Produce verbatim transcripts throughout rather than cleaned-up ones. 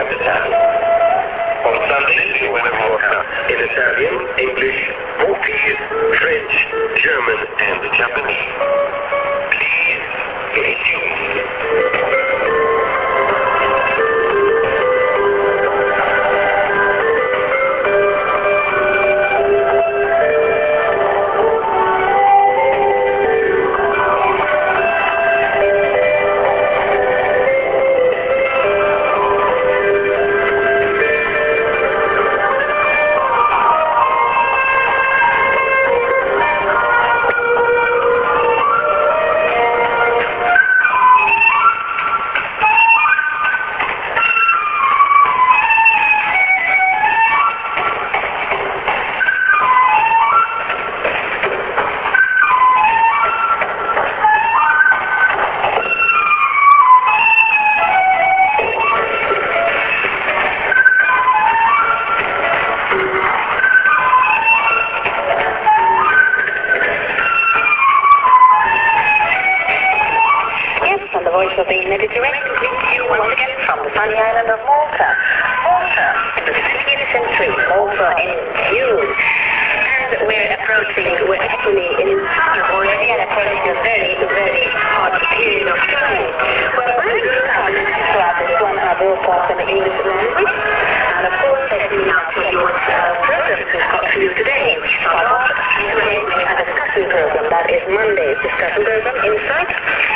and Italian. On Sundays, we will broadcast in Italian, English, Maltese, French, German, and Japanese. Please stay tuned. Of the Mediterranean to you once again from the sunny island of Malta. Malta in the twentieth century, Malta in June. And we're approaching, we're actually in summer already and approaching a very, very hot period of time. Well, I'm going to start throughout this one hour broadcast in the English language. And of course, let me now tell you what uh, programs we've got for you today. We start off today with a discussion program. That is Monday's discussion program, Insight.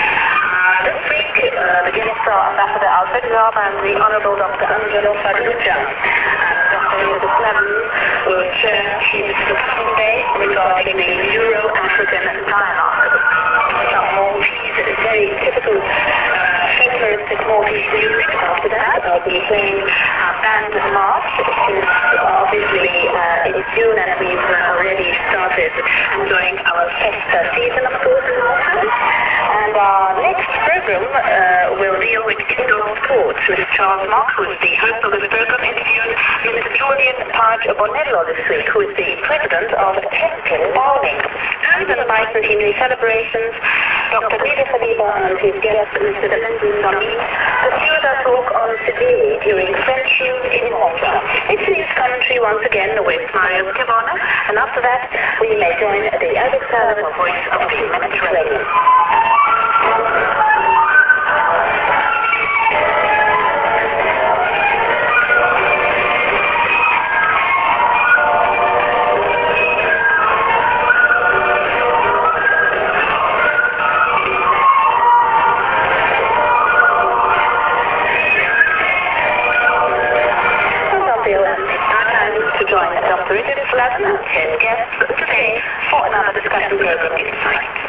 This week, uh, the guests are Ambassador Alfred Raab and the Honorable Doctor Angelo Farrugia. And Doctor Elizabeth Levin will share his discussion today regarding the Euro-African dialogue. Some Maltese, very typical uh, folkloristic Maltese music. After that, I'll be playing a band march. It's obviously uh, it's June and we've uh, already started enjoying our festa season, of course, in Malta. And our next program uh, will deal with indoor sports. Mister Charles Mock, who is the host of this program, interviewed Mister Julian Page Bonello this week, who is the president of Teskin Bowling. And in the bicentenary celebrations, Doctor Nida Saliba and his guest, Mister Delenzi Sami, pursued a talk on Sidiri during French in Malta. It's news commentary once again with Mario Scavone, and after that we may join the Arabic Salama voice of the Mediterranean. To join Doctor Elizabeth Levin and his guests today for another discussion program, Insight.